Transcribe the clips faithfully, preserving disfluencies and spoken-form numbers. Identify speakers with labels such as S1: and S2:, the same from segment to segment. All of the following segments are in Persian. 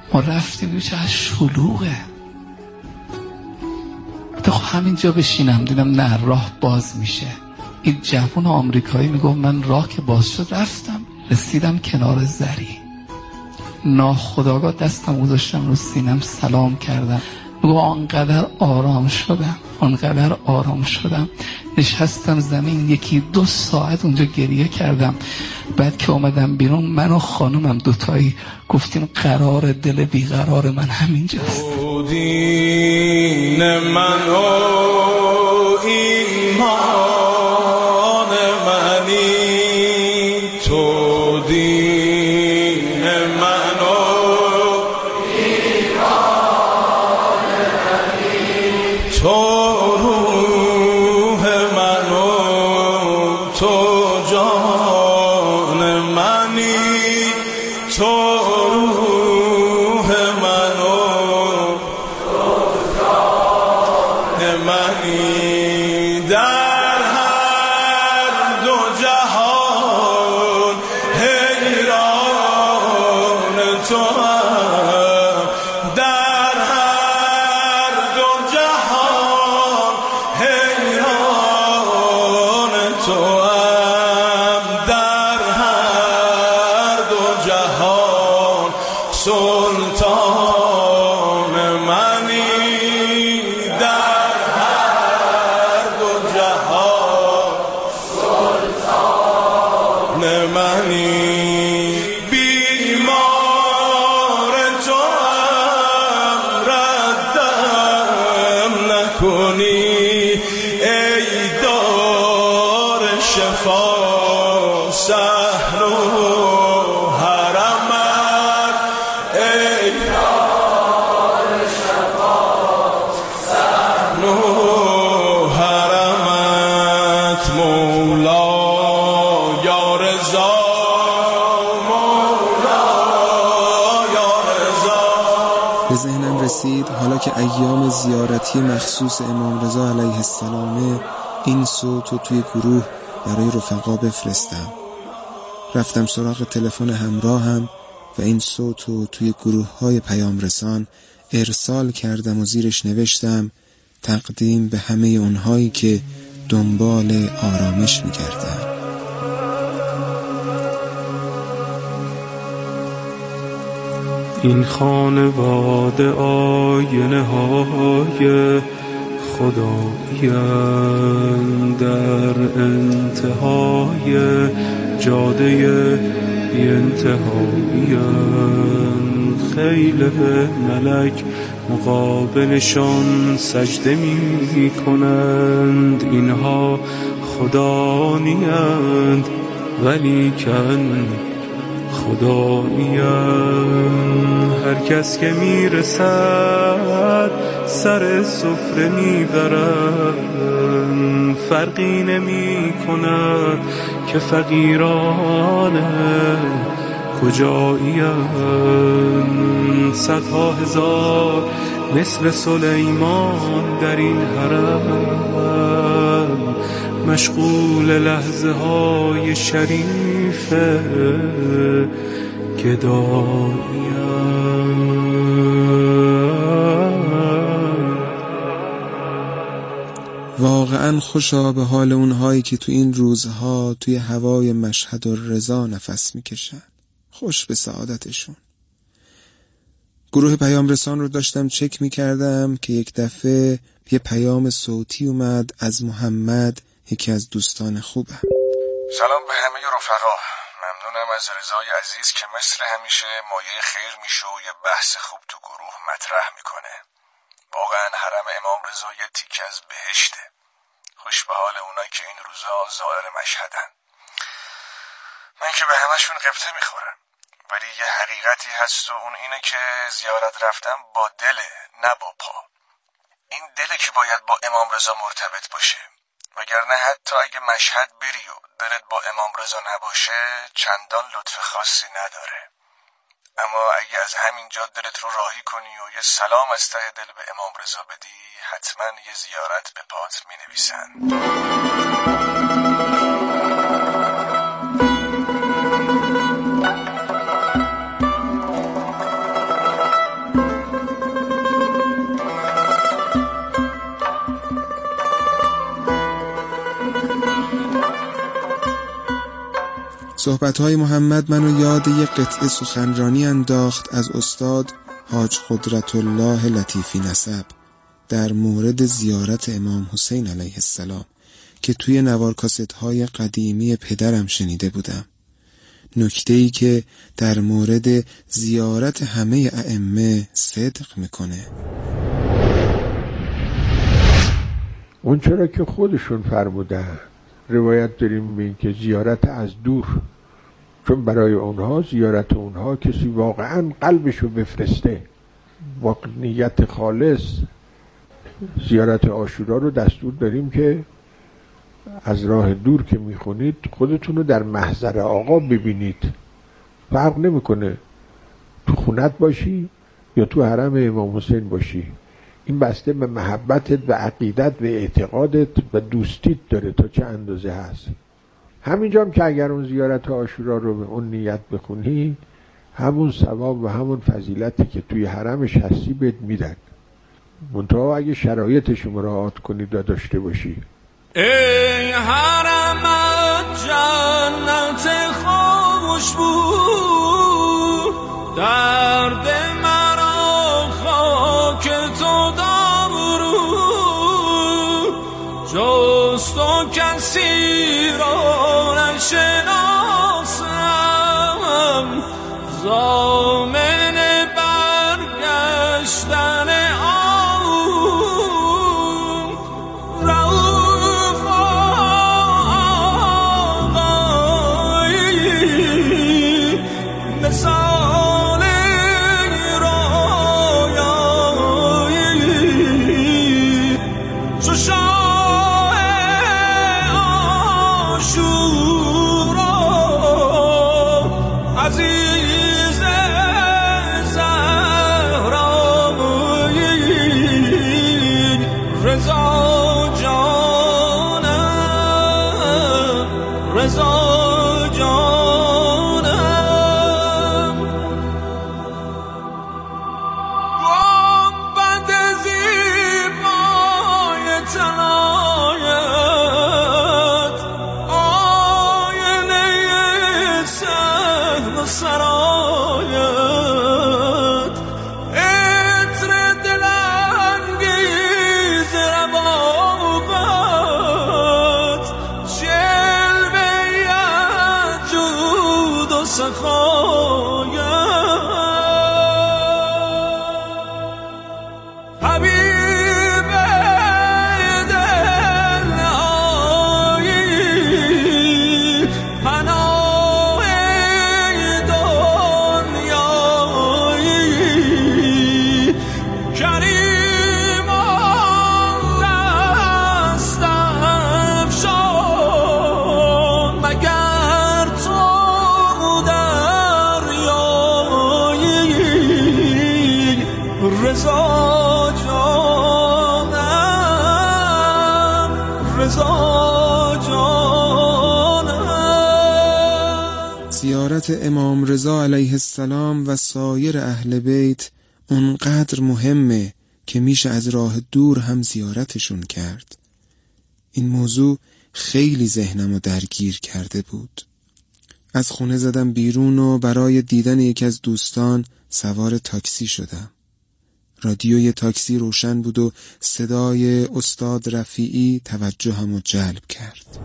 S1: ما رفتیم یه چه شلوغه. تو همینجا بشینم، دیدم نه راه باز میشه. این جوون آمریکایی میگفت من راه که باز شد رفتم، رسیدم کنار زری، ناخودآگاه دستم گذاشتم رو سینم، سلام کردم. میگفت آنقدر آرام شدم، آنقدر آرام شدم، نشستم زمین یکی دو ساعت اونجا گریه کردم. بعد که اومدم بیرون من و خانومم دوتایی گفتیم قرار دل بیقرار من همینجاست.
S2: دین من و ایمان منی، تو دین من و ایمان منی، تو روح من و تو جان منی، تو روح من و تو جان منی. در هر دو جهان حیران تو هم، در هر دو جهان حیران تو هم، در هر دو جهان سلطان منی، در هر دو جهان سلطان منی. بیمار تو هم ردم نکنی، ای دار شفا سحر و حرمت، ای دار شفا سحر و حرمت. مولا یا رضا، مولا یا رضا.
S3: به ذهنم رسید حالا که ایام زیارتی مخصوص امام رضا علیه السلامه، این صوت رو توی گروه برای رفقا بفرستم. رفتم سراغ تلفن همراهم و این صوت رو توی گروه های پیام رسان ارسال کردم و زیرش نوشتم تقدیم به همه اونهایی که دنبال آرامش می‌گردن.
S4: این خانواده آینه های خدایی‌اند، در انتهای جاده بی انتهایی‌اند. خیل ملک مقابلشان سجده می کنند، اینها خدا نیند ولیکن خدایی‌اند. هر کس که می رسد سر سفره می برند، فرقی نمی کند که فقیرانه کجایی‌اند. صدها هزار مثل سلیمان در این حرم، مشغول لحظه های شریف گدایی‌اند.
S3: واقعا خوشا به حال اونهایی که تو این روزها توی هوای مشهد و رضا نفس میکشن. خوش به سعادتشون. گروه پیام رسان رو داشتم چک میکردم که یک دفعه یه پیام صوتی اومد از محمد، یکی از دوستان خوبم.
S5: سلام به همه رفقا، ممنونم از رضای عزیز که مثل همیشه مایه خیر میشه و یه بحث خوب تو گروه مطرح میکنه. واقعا حرم امام رضا یه تیکه از بهشته. خوش به حال اونایی که این روزا زائر مشهدن. من که به همشون قبطه میخورم، ولی یه حقیقتی هست و اون اینه که زیارت رفتم با دله نه با پا. این دله که باید با امام رضا مرتبط باشه، وگرنه حتی اگه مشهد بری و دلت با امام رضا نباشه چندان لطف خاصی نداره. اما اگه از همینجا دلت رو راهی کنی و یه سلام از ته دل به امام رضا بدی، حتما یه زیارت به پات می نویسن.
S3: صحبت‌های محمد منو یاد یک قطعه سخنرانی انداخت از استاد حاج قدرت الله لطیفی نسب در مورد زیارت امام حسین علیه السلام که توی نوار کاست‌های قدیمی پدرم شنیده بودم. نکته‌ای که در مورد زیارت همه ائمه صدق میکنه.
S6: اون چرا که خودشون فرمودن، روایت داریم به این که زیارت از دور، چون برای اونها زیارت اونها کسی واقعا قلبشو بفرسته با نیت خالص. زیارت عاشورا رو دستور داریم که از راه دور که میخونید خودتون رو در محضر آقا ببینید. فرق نمیکنه تو خونت باشی یا تو حرم امام حسین باشی، این بسته به محبتت و عقیدت و اعتقادت و دوستیت داره تا چه اندازه هست. همینجا هم که اگر اون زیارت عاشورا رو به اون نیت بخونی، همون ثواب و همون فضیلتی که توی حرمش هستی بهت میدن، منتها اگه شرایطش مراعات کنید و داشته باشی.
S2: ای حرم جنت خوش بود، درد مرا خاک تو دارو، جز تو کسی را نشناسم، ضامن برگشتن
S3: زیارت امام رضا علیه السلام و سایر اهل بیت اونقدر مهمه که میشه از راه دور هم زیارتشون کرد. این موضوع خیلی ذهنمو درگیر کرده بود. از خونه زدم بیرون و برای دیدن یکی از دوستان سوار تاکسی شدم. رادیوی تاکسی روشن بود و صدای استاد رفیعی توجهمو جلب کرد.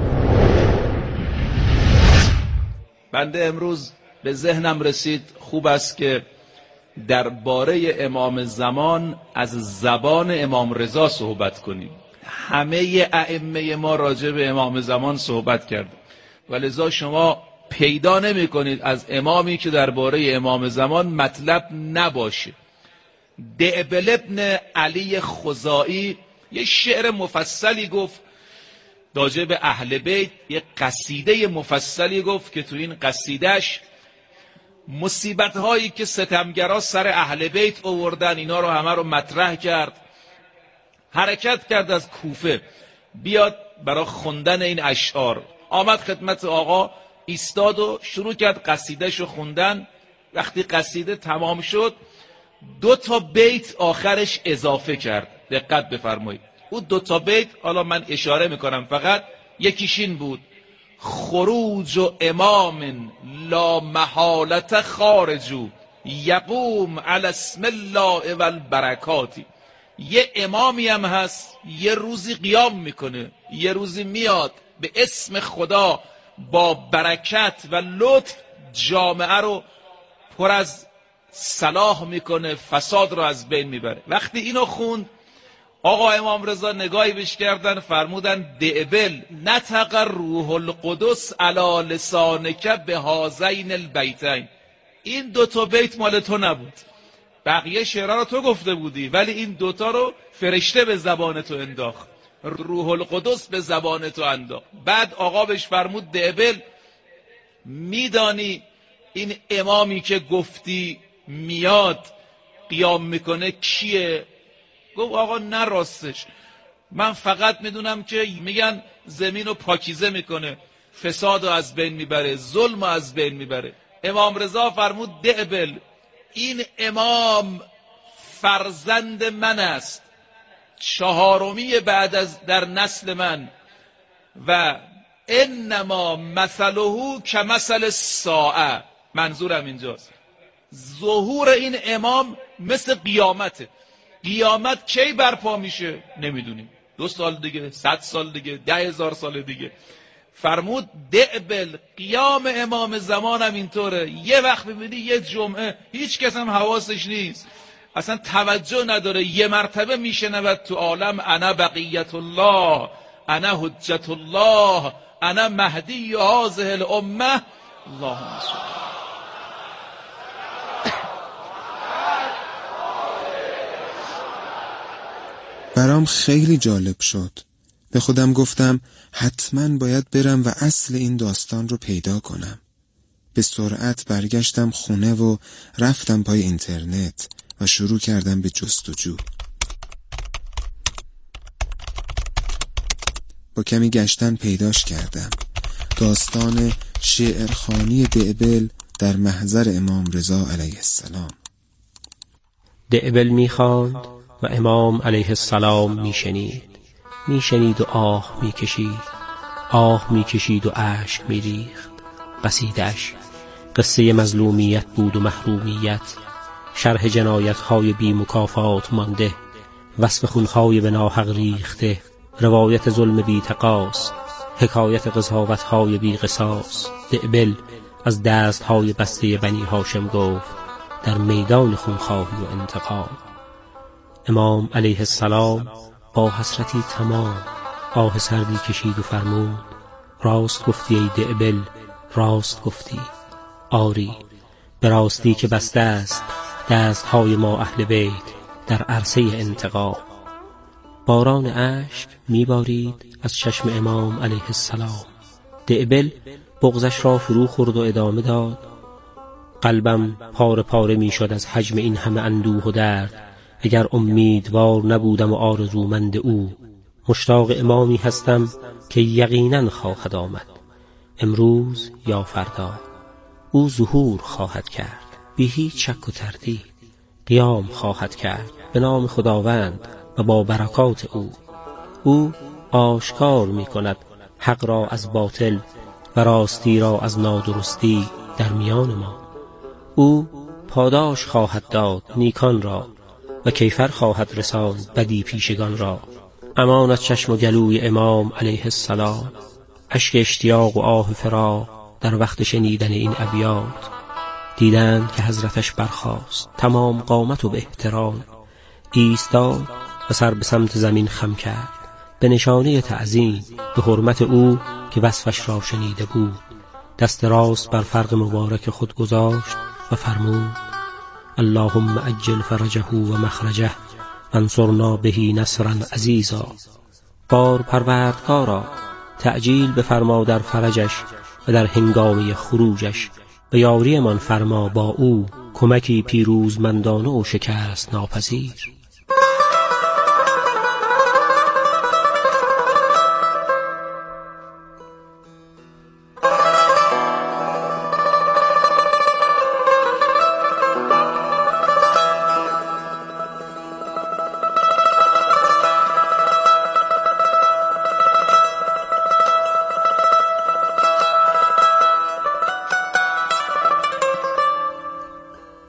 S7: بنده امروز به ذهنم رسید خوب است که درباره امام زمان از زبان امام رضا صحبت کنیم. همه ائمه ما راجع به امام زمان صحبت کرد و لذا شما پیدا نمی کنید از امامی که درباره امام زمان مطلب نباشه. دعبل ابن علی خزائی یه شعر مفصلی گفت راجع به اهل بیت، یه قصیده مفصلی گفت که تو این قصیدهش مصیبت هایی که ستمگرا سر اهل بیت آوردن اینا رو همه رو مطرح کرد. حرکت کرد از کوفه بیاد برای خوندن این اشعار، آمد خدمت آقا ایستاد و شروع کرد قصیدهشو خوندن. وقتی قصیده تمام شد دو تا بیت آخرش اضافه کرد. دقت بفرمایید، اون دو تا بیت حالا من اشاره میکنم فقط، یکیش این بود: خروج و امام لا محالت خارجو یقوم علی اسم الله و البرکاتی. یه امامی هم هست یه روزی قیام میکنه، یه روزی میاد به اسم خدا با برکت و لطف جامعه رو پر از صلاح میکنه، فساد رو از بین میبره. وقتی اینو خوند آقا امام رضا نگاهی بهش کردن، فرمودن دعبل نطق روح القدس علی لسانک به هذین البیتین. این دوتا بیت مال تو نبود، بقیه شعرها رو تو گفته بودی، ولی این دوتا رو فرشته به زبان تو انداخت، روح القدس به زبان تو انداخت. بعد آقا بهش فرمود دعبل میدانی این امامی که گفتی میاد قیام میکنه کیه؟ گفت آقا نه راستش، من فقط میدونم که میگن زمین رو پاکیزه میکنه، فساد رو از بین میبره، ظلم رو از بین میبره. امام رضا فرمود دعبل این امام فرزند من است، چهارمی بعد از در نسل من، و انما مثله کمثل الساعه. منظورم اینجاست ظهور این امام مثل قیامته. قیامت کی برپا میشه نمیدونیم، دو سال دیگه، صد سال دیگه، ده هزار سال دیگه. فرمود دعبل قیام امام زمانم اینطوره، یه وقت ببینی یه جمعه هیچ کس هم حواسش نیست، اصلا توجه نداره، یه مرتبه میشنود تو عالم انا بقیت الله، انا حجت الله، انا مهدی هذه الامه. اللهم صل.
S3: برام خیلی جالب شد. به خودم گفتم حتما باید برم و اصل این داستان رو پیدا کنم. به سرعت برگشتم خونه و رفتم پای اینترنت و شروع کردم به جستجو. با کمی گشتن پیداش کردم. داستان شعرخوانی دعبل در محضر امام رضا علیه السلام.
S8: دعبل میخواند و امام علیه السلام میشنید، میشنید و آه میکشید، آه میکشید و اشک میریخت. قصیده‌اش قصه مظلومیت بود و محرومیت، شرح جنایت‌های بی مکافات مانده، وصف خون‌های به ناحق ریخته، روایت ظلم بی تقاص، حکایت قضاوت‌های بی قصاص. دعبل از دست‌های بسته بنی هاشم گفت در میدان خونخواهی و انتقام. امام علیه السلام با حسرتی تمام آه سردی کشید و فرمود راست گفتی ای دعبل، راست گفتی. آری به راستی که بسته است دستهای ما اهل بیت در عرصه انتقام. باران اشک میبارید از چشم امام علیه السلام. دعبل بغضش را فرو خورد و ادامه داد قلبم پاره پاره میشد از حجم این همه اندوه و درد، اگر امیدوار نبودم و آرزومند او. مشتاق امامی هستم که یقینا خواهد آمد، امروز یا فردا. او ظهور خواهد کرد بی هیچ شک و تردید، قیام خواهد کرد به نام خداوند و با برکات او. او آشکار می کند حق را از باطل و راستی را از نادرستی در میان ما. او پاداش خواهد داد نیکان را و کیفر خواهد رساند بدی پیشگان را. امان از چشم و گلوی امام علیه السلام، اشک اشتیاق و آه فراق در وقت شنیدن این ابیات. دیدند که حضرتش برخاست تمام قامت و به احترام، ایستاد و سر به سمت زمین خم کرد به نشانه تعظیم به حرمت او که وصفش را شنیده بود. دست راست بر فرق مبارک خود گذاشت و فرمود اللهم اجل فرجه و مخرجه وانصرنا به نصرا عزیزا. بار پروردگارا تعجیل بفرما در فرجش و در هنگامه خروجش، و یاری من فرما با او کمکی پیروزمندانه و شکست ناپذیر.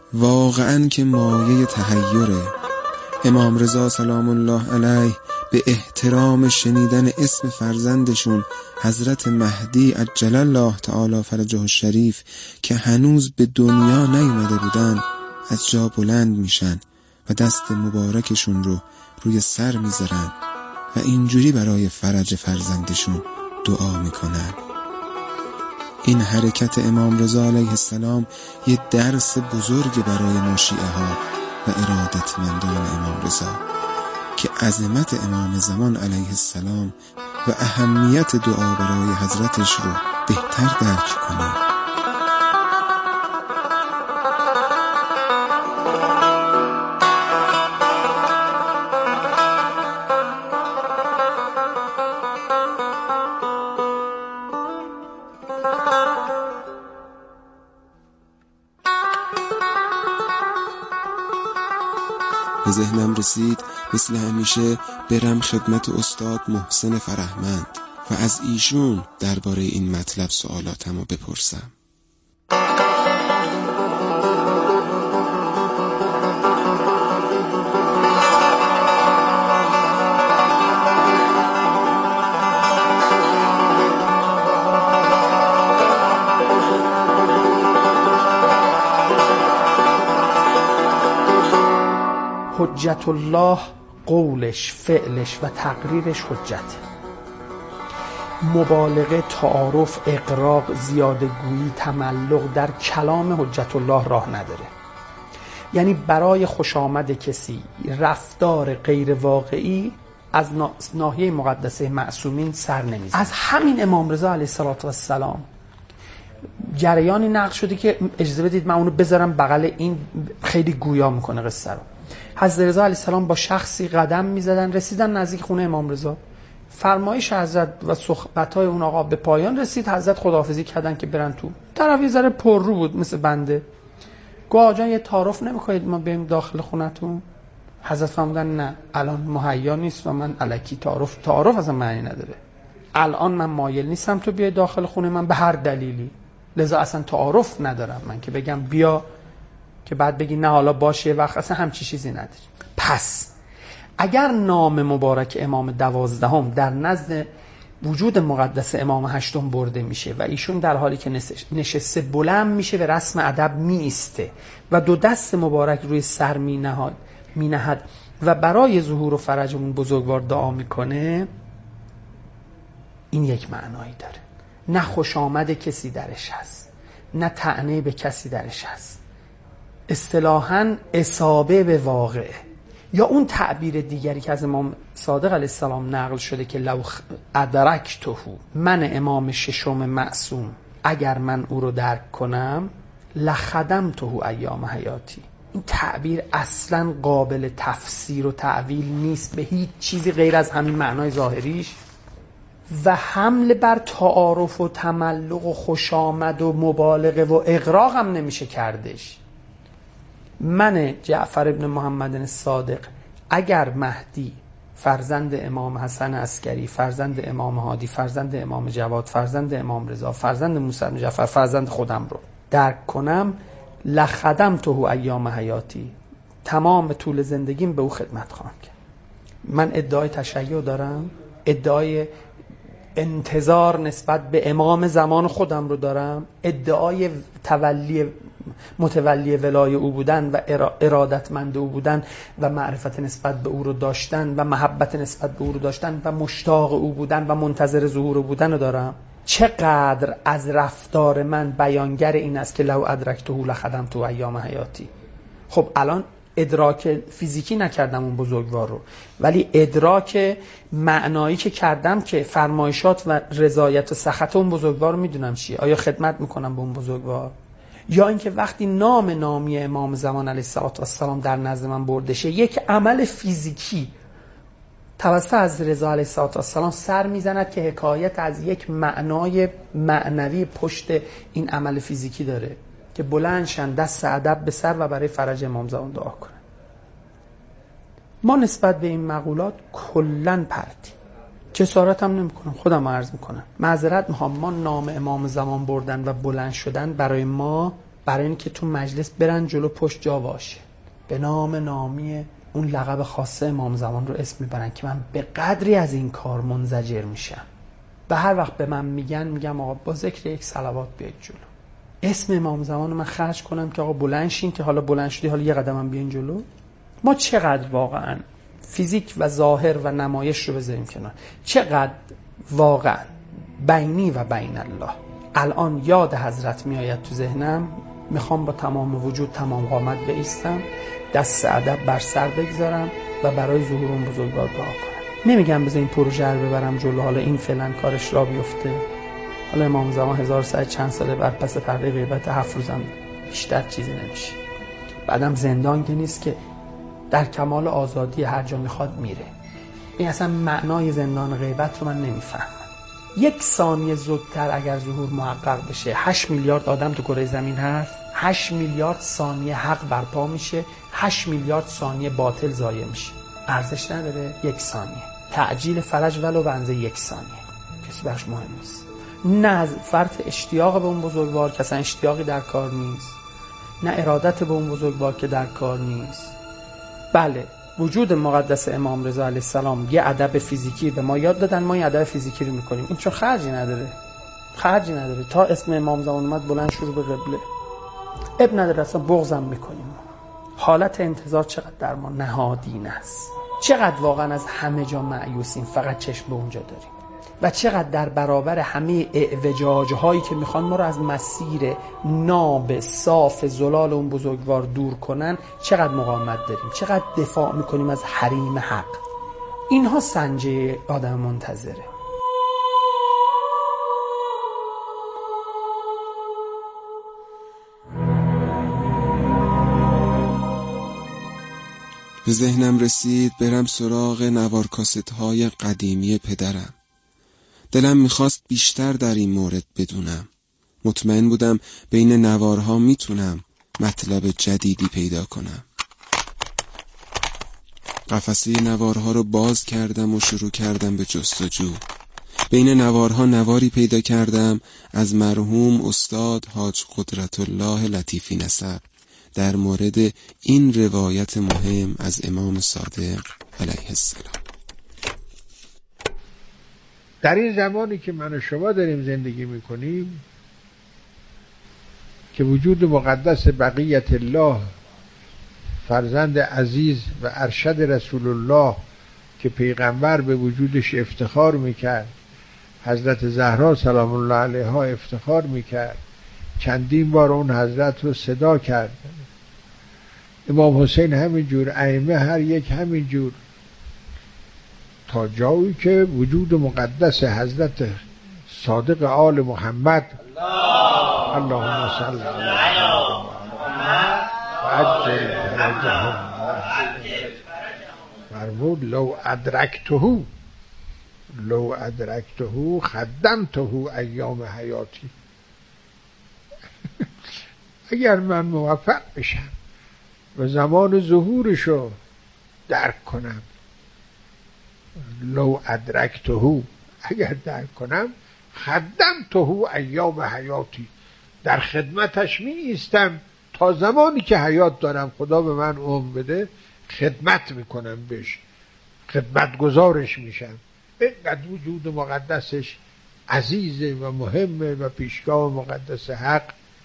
S3: واقعاً که مایه تحیره. امام رضا سلام الله علیه به احترام شنیدن اسم فرزندشون حضرت مهدی عجل الله تعالی فرجه الشریف که هنوز به دنیا نیامده بودن از جا بلند میشن و دست مبارکشون رو روی سر میذارن و اینجوری برای فرج فرزندشون دعا میکنن. این حرکت امام رضا علیه السلام یه درس بزرگ برای ناشیعه ها و ارادتمندان امام رضا که عظمت امام زمان علیه السلام و اهمیت دعا برای حضرتش رو بهتر درک کنیم. به ذهنم رسید مثل همیشه برم خدمت استاد محسن فرهمند و از ایشون درباره این مطلب سوالاتمو بپرسم.
S9: حجت الله قولش، فعلش و تقریرش حجت. مبالغه، تعارف، اقراق، زیاده گویی، تملق در کلام حجت الله راه نداره. یعنی برای خوش آمد کسی رفتار غیر واقعی از ناحیه مقدسه معصومین سر نمیزنه. از همین امام رضا علیه السلام جریانی نقل شده که اجازه بدید من اونو بذارم بغل این، خیلی گویا میکنه قصه رو. حضرت رضا علیه السلام با شخصی قدم میزدن، رسیدن نزدیک خونه امام رضا. فرمایش حضرت و صحبت‌های اون آقا به پایان رسید. حضرت خداحافظی کردن که برن تو. طرف یه ذره پررو بود مثل بنده. گفت آقا جان یه تعارف نمی‌کنید ما بریم داخل خونتون؟ حضرت فرمودن نه الان مهیا نیست و من الکی تعارف تعارف اصلا معنی نداره. الان من مایل نیستم تو بیای داخل خونه من به هر دلیلی. لذا اصلا تعارف ندارم من که بگم بیا که بعد بگی نه حالا باشه وقت، اصلا همچی چیزی نداری. پس اگر نام مبارک امام دوازدهم در نزد وجود مقدس امام هشتم برده میشه و ایشون در حالی که نشسته بلند میشه به رسم ادب میسته و دو دست مبارک روی سر مینهاد مینهد و برای ظهور و فرج اون بزرگوار دعا میکنه، این یک معنایی داره. نه خوش آمد کسی درش هست، نه طعنه به کسی درش هست، اصطلاحاً اصابه به واقعه. یا اون تعبیر دیگری که از امام صادق علیه السلام نقل شده که لو ادرکته، من امام ششم معصوم اگر من او رو درک کنم لخدمته ایام حیاتی. این تعبیر اصلا قابل تفسیر و تعویل نیست به هیچ چیزی غیر از همین معنای ظاهریش و حمله بر تعارف و تملق و خوشامد و مبالغه و اغراق هم نمیشه کردش. من جعفر ابن محمد صادق اگر مهدی فرزند امام حسن عسکری، فرزند امام هادی، فرزند امام جواد، فرزند امام رضا، فرزند موسی بن جعفر، فرزند خودم رو درک کنم لخدمته ایام حیاتی، تمام طول زندگیم به او خدمت خواهم کرد. من ادعای تشیع دارم، ادعای انتظار نسبت به امام زمان خودم رو دارم، ادعای تولی متولی ولای او بودن و ارادتمند او بودن و معرفت نسبت به او رو داشتن و محبت نسبت به او رو داشتن و مشتاق او بودن و منتظر ظهور او بودن رو دارم. چقدر از رفتار من بیانگر این است که لو ادرکته لخدمته ایام حیاتی. خب الان ادراک فیزیکی نکردم اون بزرگوار رو، ولی ادراک معنایی که کردم که فرمایشات و رضایت و سخط اون بزرگوار رو میدونم چیه. آیا خدمت میکنم به اون بزرگوار؟ یا اینکه وقتی نام نامی امام زمان علیه السلام در نزد من برده شه یک عمل فیزیکی توسط از رضا علیه السلام سر میزند که حکایت از یک معنای معنوی پشت این عمل فیزیکی داره که بلندشن دست ادب به سر و برای فرج امام زمان دعا کنن. ما نسبت به این مقولات کلن پرتی، جسارت هم نمی کنم، خودم عرض میکنم معذرت میخوام. ما نام امام زمان بردن و بلند شدن برای ما برای اینکه تو مجلس برن جلو پشت جا باشه، به نام نامی اون لقب خاصه امام زمان رو اسم میبرن که من به قدری از این کار منزجر میشم. به هر وقت به من میگن میگم آقا با ذکر یک صلوات بیاید جلو، اسم امام زمان رو من خرج کنم که آقا بلند شین که حالا بلند شدی حالا یه قدمم بیاین جلو. ما چقدر واقعا فیزیک و ظاهر و نمایش رو بذاریم کنار، چقدر واقعا بینی و بین الله. الان یاد حضرت میآید تو ذهنم، میخوام با تمام وجود تمام قامت بایستم، دست ادب بر سر بگذارم و برای ظهور اون بزرگوار دعا کنم. نمیگم بذار این پروژه رو ببرم جلو، حالا این فعلا کارش را بیفته، حالا امام زمان هزار و صد چند ساله بر پس پرده غیبت هفت روزم بیشتر چیزی نمیشه. بعدم زندان که نیست که در کمال آزادی هر جا میخواد میره. این اصلا معنای زندان غیبت رو من نمیفهمم. یک ثانیه زودتر اگر ظهور محقق بشه، هشت میلیارد آدم تو کره زمین هست، هشت میلیارد ثانیه حق برپا میشه، هشت میلیارد ثانیه باطل ضایع میشه. ارزش نداره یک ثانیه تعجیل فرج ولو به اندازه یک ثانیه کسی براش مهم نیست. نه از فرط اشتیاق به اون بزرگوار که اصلا اشتیاقی در کار نیست، نه ارادت به اون بزرگوار که در کار نیست. بله وجود مقدس امام رضا علیه السلام یه ادب فیزیکی به ما یاد دادن، ما این ادب فیزیکی رو میکنیم، این چون خرجی نداره، خرجی نداره. تا اسم امام زمان اومد بلند شروع به قبله، اب نداره، اصلا بغضم میکنیم. حالت انتظار چقدر در ما نهادین است، چقدر واقعا از همه جا مایوسیم، فقط چشم به اونجا داریم و چقدر در برابر همه اعوجاج‌هایی که میخوان ما رو از مسیر ناب صاف زلال اون بزرگوار دور کنن چقدر مقاومت داریم، چقدر دفاع میکنیم از حریم حق. اینها سنجه آدم منتظره.
S3: به ذهنم رسید برم سراغ نوار کاست های قدیمی پدرم. دلم میخواست بیشتر در این مورد بدونم. مطمئن بودم بین نوارها میتونم مطلب جدیدی پیدا کنم. قفسه نوارها رو باز کردم و شروع کردم به جستجو. بین نوارها نواری پیدا کردم از مرحوم استاد حاج قدرت الله لطیفی نسب در مورد این روایت مهم از امام صادق علیه السلام.
S6: در این زمانی که من و شما داریم زندگی میکنیم که وجود مقدس بقیت الله فرزند عزیز و ارشد رسول الله که پیغمبر به وجودش افتخار میکرد، حضرت زهرا سلام الله علیها افتخار میکرد، چندین بار اون حضرت رو صدا کرد، امام حسین همینجور، ائمه هر یک همینجور، تا جایی که وجود مقدس حضرت صادق آل محمد اللهم صل علی محمد عجل فرجهم فرمود لو ادرکته لو ادرکته خدمته ایام حیاتی. اگر من موفق بشم و زمان ظهورشو درک کنم، لو ادرکته اگر درک کنم، خدمته ایام حیاتی در خدمتش می ایستم تا زمانی که حیات دارم، خدا به من عمر بده خدمت میکنم بهش، خدمت گزارش میشم. اینقدر وجود مقدسش عزیزه و مهمه و پیشگاه مقدس حق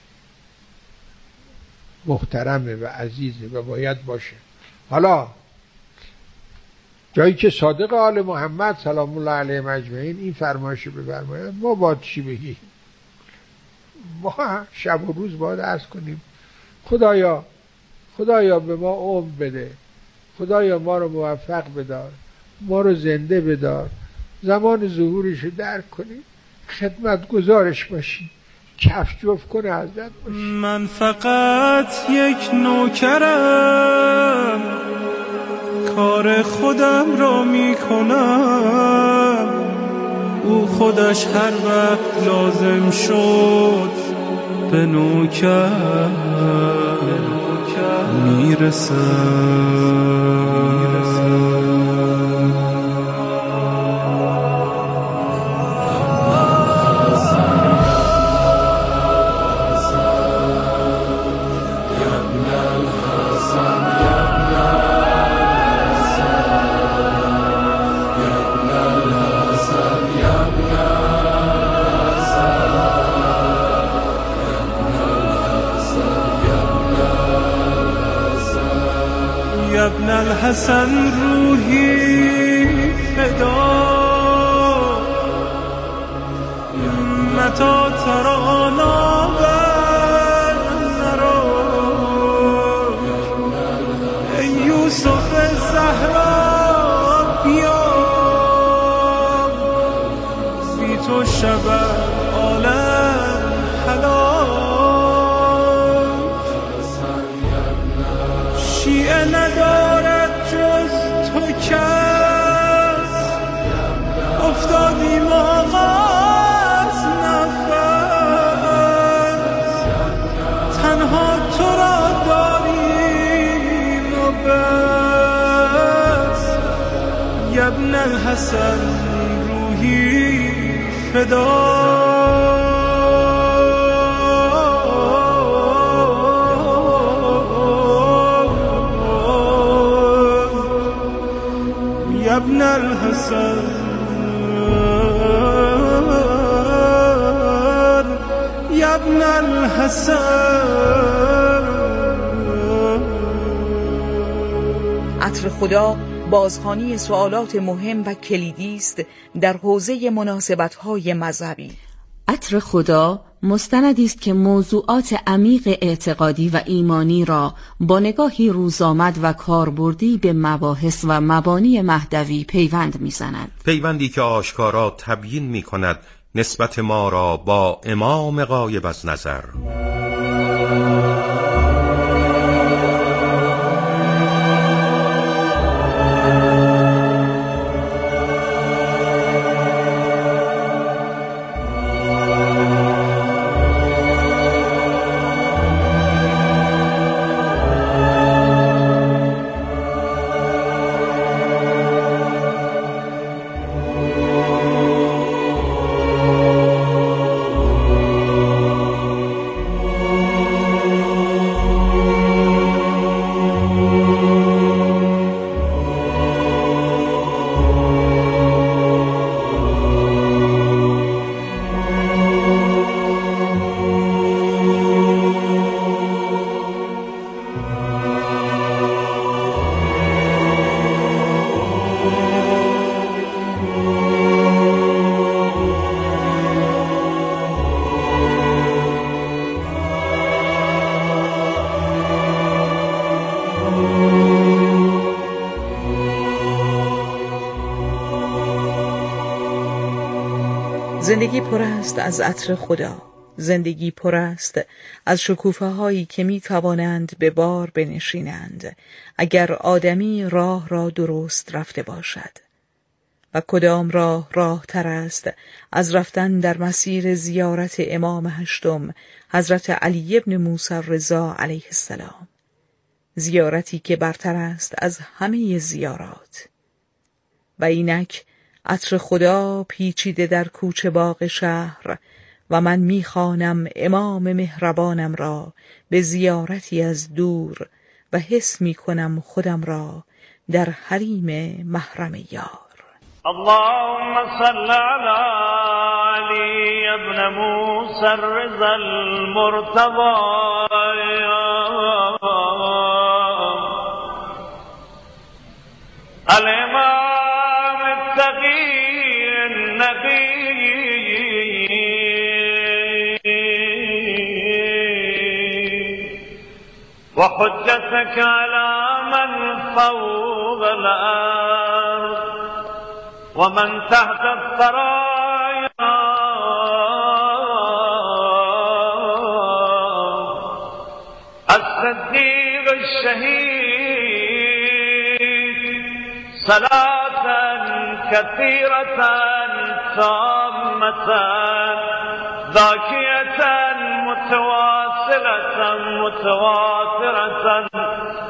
S6: محترمه و عزیزه و باید باشه. حالا جایی که صادق آل محمد سلام الله علیه اجمعین این فرمایش بفرماید، ما باید چی بگیم؟ ما شب و روز باید عرض کنیم خدایا خدایا به ما عمر بده، خدایا ما رو موفق بدار، ما رو زنده بدار، زمان ظهورش رو درک کنیم، خدمت گزارش باشیم، کف جفت کنه حضرت باشیم.
S4: من فقط یک نوکرم، کار خودم را می کنم، او خودش هر وقت لازم شد به نوکر میرسم. يا ابن الحسن روحي فدا متى ترانا بر نرو ای یوسف زهرا بیا بی تو شب عالم هلاک شیعه ندارد جز تو کس افتادیم آقا از نفس تنها تو را داریم و بس یا ابن الحسن روحی فدا يا ابن الحسن يا ابن الحسن.
S10: عطر خدا بازخوانی سوالات مهم و کلیدی است در حوزه مناسبت‌های مذهبی.
S11: عطر خدا مستندی است که موضوعات عمیق اعتقادی و ایمانی را با نگاهی روزآمد و کاربردی به مباحث و مبانی مهدوی پیوند می‌زند.
S12: پیوندی که آشکارا تبیین می‌کند نسبت ما را با امام غایب از نظر.
S10: زندگی پر است از عطر خدا. زندگی پر است از شکوفه هایی که می توانند به بار بنشینند اگر آدمی راه را درست رفته باشد. و کدام راه راه تر است از رفتن در مسیر زیارت امام هشتم حضرت علی ابن موسی رضا علیه السلام، زیارتی که برتر است از همه زیارات. و اینک عطر خدا پیچیده در کوچه باغ شهر و من میخوانم امام مهربانم را به زیارتی از دور و حس میکنم خودم را در حریم محرم یار.
S2: اللهم صل على علی ابن موسی الرضا المرتضى الامام التقی النقی وحجتك على من فوق الأرض ومن تحت الثرايا الصديق الشهيد صلاة كثيرة تامة ذاكية متواصلة متواترة